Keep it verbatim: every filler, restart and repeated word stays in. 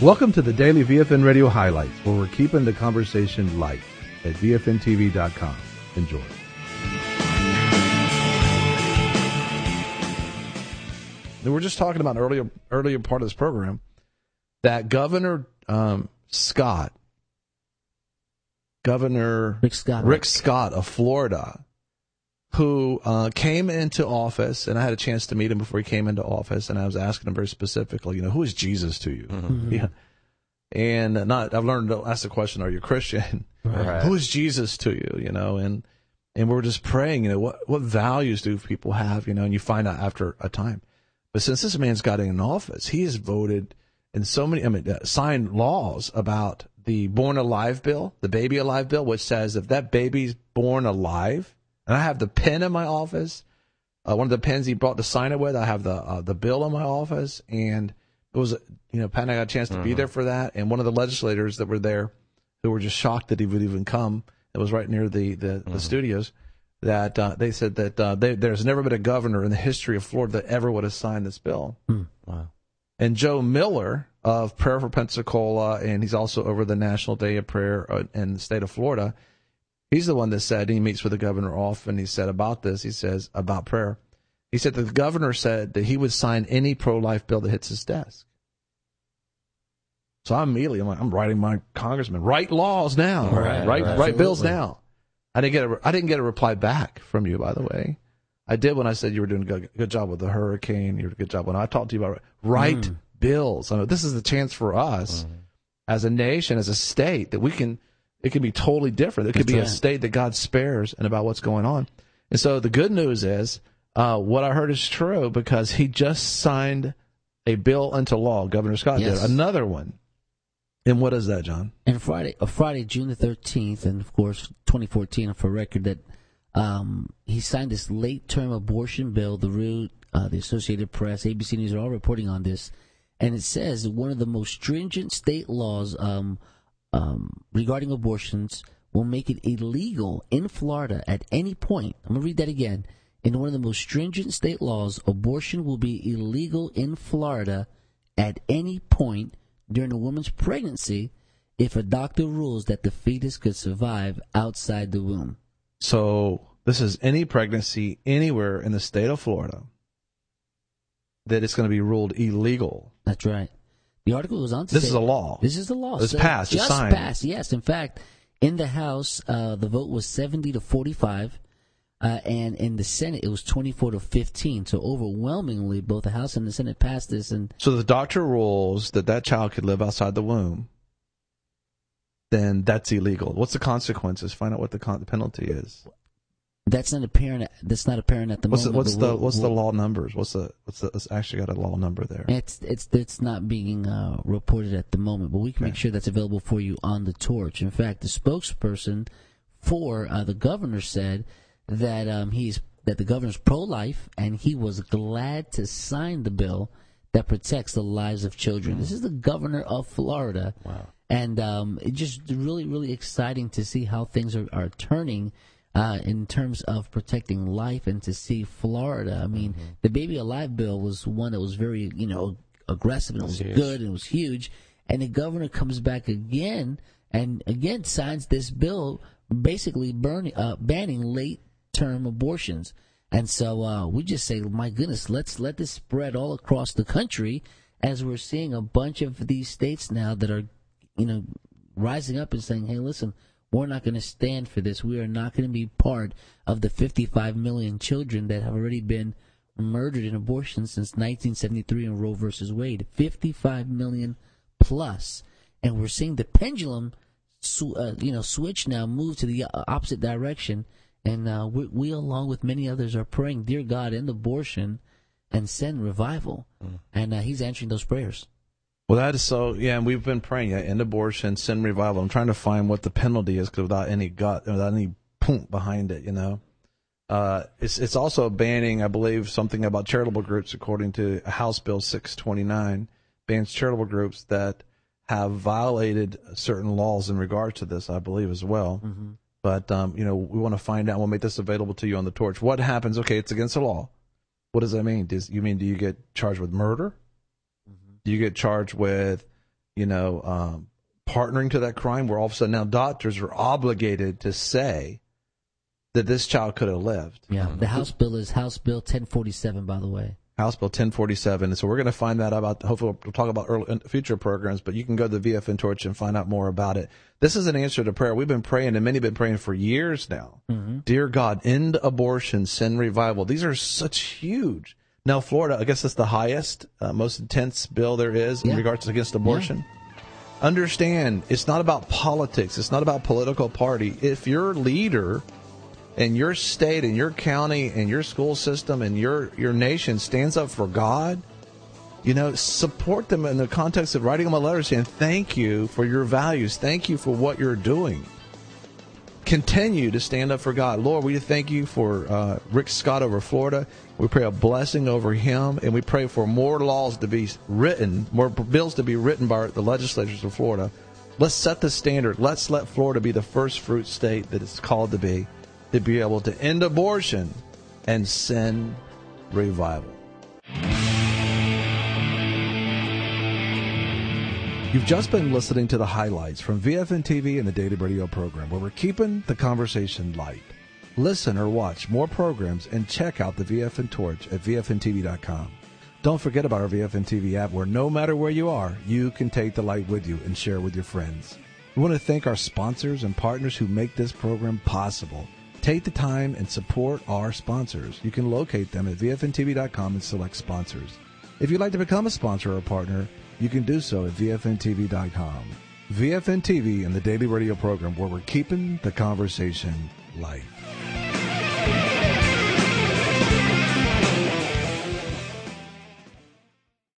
Welcome to the Daily V F N Radio Highlights, where we're keeping the conversation light at V F N T V dot com. Enjoy. We were just talking about earlier earlier part of this program that Governor um, Scott, Governor Rick Scott, Rick Scott of Florida, who uh, came into office, and I had a chance to meet him before he came into office, and I was asking him very specifically, you know, who is Jesus to you? Mm-hmm. Yeah. And not, I've learned to ask the question, are you a Christian? Right. Who is Jesus to you? You know, and and we're just praying, you know, what what values do people have? You know, and you find out after a time. But since this man's got in office, he has voted in so many, I mean, uh, signed laws about the Born Alive bill, the Baby Alive bill, which says if that baby's born alive, and I have the pen in my office, uh, one of the pens he brought to sign it with, I have the uh, the bill in my office, and it was, you know, Pat and I got a chance to mm-hmm. be there for that, and one of the legislators that were there, who were just shocked that he would even come, it was right near the, the, mm-hmm. the studios, that uh, they said that uh, they, there's never been a governor in the history of Florida that ever would have signed this bill. Mm. Wow. And Joe Miller of Prayer for Pensacola, and he's also over the National Day of Prayer in the state of Florida, he's the one that said, he meets with the governor often, he said about this, he says about prayer, he said that the governor said that he would sign any pro-life bill that hits his desk. So I immediately, I'm like, I'm writing my congressman, write laws now, right, write, right, write bills now. I didn't get a, I didn't get a reply back from you, by the way. I did when I said you were doing a good, good job with the hurricane. You were doing a good job when I talked to you about write mm. bills. I know this is the chance for us mm. as a nation, as a state, that we can, it can be totally different. It could That's be right. a state that God spares and about what's going on. And so the good news is, uh, what I heard is true, because he just signed a bill into law. Governor Scott yes. did another one. And what is that, John? And Friday, uh, Friday, June the thirteenth, and of course, twenty fourteen, for record, that um, he signed this late-term abortion bill. The Root, uh, the Associated Press, A B C News are all reporting on this. And it says that one of the most stringent state laws um, um, regarding abortions will make it illegal in Florida at any point. I'm going to read that again. In one of the most stringent state laws, abortion will be illegal in Florida at any point during a woman's pregnancy if a doctor rules that the fetus could survive outside the womb. So this is any pregnancy anywhere in the state of Florida that it's going to be ruled illegal. That's right. The article goes on to this say... This is a law. This is the law. It's so passed. Just it's signed. passed, yes. In fact, in the House, uh, the vote was seventy to forty-five. Uh, and in the Senate, it was twenty-four to fifteen. So overwhelmingly, both the House and the Senate passed this. And so the doctor rules that that child could live outside the womb, then that's illegal. What's the consequences? Find out what the, con- the penalty is. That's not apparent. That's not apparent at the what's moment. The, what's the, the what's the law numbers? What's the what's the? It's actually got a law number there. It's it's it's not being uh, reported at the moment, but we can okay. make sure that's available for you on the torch. In fact, the spokesperson for uh, the governor said that um, he's that the governor's pro-life, and he was glad to sign the bill that protects the lives of children. Mm. This is the governor of Florida. Wow. And um, it's just really, really exciting to see how things are, are turning uh, in terms of protecting life, and to see Florida. I mean, mm-hmm. the Baby Alive bill was one that was very, you know, aggressive, and it was huge. good, and it was huge. And the governor comes back again and again signs this bill basically burning, uh, banning late term abortions. And so uh, we just say, my goodness, let's let this spread all across the country, as we're seeing a bunch of these states now that are, you know, rising up and saying, hey, listen, we're not going to stand for this. We are not going to be part of the fifty-five million children that have already been murdered in abortion since nineteen seventy-three in Roe versus Wade. fifty-five million plus. And we're seeing the pendulum, sw- uh, you know, switch now, move to the opposite direction. And uh, we, we, along with many others, are praying, dear God, end abortion and send revival. Mm. And uh, he's answering those prayers. Well, that is so, yeah, and we've been praying, yeah, end abortion, send revival. I'm trying to find what the penalty is, because without any gut, without any poof behind it, you know. Uh, it's it's also banning, I believe, something about charitable groups, according to House Bill six twenty-nine, bans charitable groups that have violated certain laws in regard to this, I believe, as well. Mm-hmm. But, um, you know, we want to find out. We'll make this available to you on the torch. What happens? Okay, it's against the law. What does that mean? Does you mean do you get charged with murder? Mm-hmm. Do you get charged with you know, um, partnering to that crime, where all of a sudden now doctors are obligated to say that this child could have lived. Yeah, the House bill is House Bill ten forty-seven, by the way. House Bill ten forty-seven. And so we're going to find that out. Hopefully we'll talk about early, future programs, but you can go to the V F N Torch and find out more about it. This is an answer to prayer. We've been praying, and many have been praying for years now. Mm-hmm. Dear God, end abortion, send revival. These are such huge. Now, Florida, I guess that's the highest, uh, most intense bill there is yeah. in regards to against abortion. Yeah. Understand, it's not about politics. It's not about political party. If your leader and your state and your county and your school system and your, your nation stands up for God, you know, support them in the context of writing them a letter saying, thank you for your values. Thank you for what you're doing. Continue to stand up for God. Lord, we thank you for uh, Rick Scott over Florida. We pray a blessing over him, and we pray for more laws to be written, more bills to be written by the legislatures of Florida. Let's set the standard. Let's let Florida be the first fruit state that it's called to be, to be able to end abortion and send revival. You've just been listening to the highlights from V F N T V and the Daily Radio program, where we're keeping the conversation light. Listen or watch more programs and check out the V F N Torch at V F N T V dot com. Don't forget about our V F N T V app, where no matter where you are, you can take the light with you and share with your friends. We want to thank our sponsors and partners who make this program possible. Take the time and support our sponsors. You can locate them at V F N T V dot com and select sponsors. If you'd like to become a sponsor or a partner, you can do so at V F N T V dot com. V F N T V and the Daily Radio program, where we're keeping the conversation light.